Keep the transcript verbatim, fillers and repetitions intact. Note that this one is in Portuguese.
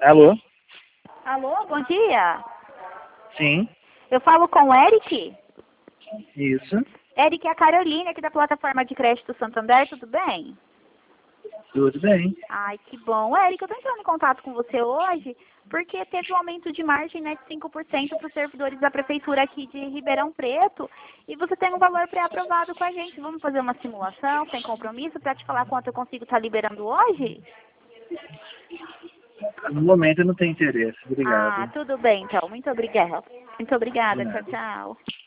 Alô? Alô, bom dia. Sim, Eu falo com o Eric. isso. Eric, é a Carolina aqui da plataforma de crédito Santander, tudo bem? Tudo bem. Ai, que bom. Eric, eu tô entrando em contato com você hoje porque teve um aumento de margem, né, de cinco por cento para os servidores da prefeitura aqui de Ribeirão Preto e você tem um valor pré-aprovado com a gente. Vamos fazer uma simulação sem compromisso para te falar quanto eu consigo estar liberando hoje? No momento eu não tenho interesse. Ah, Obrigado. tudo bem, então. Muito obrigada. Muito De obrigada. Tchau, nada. tchau.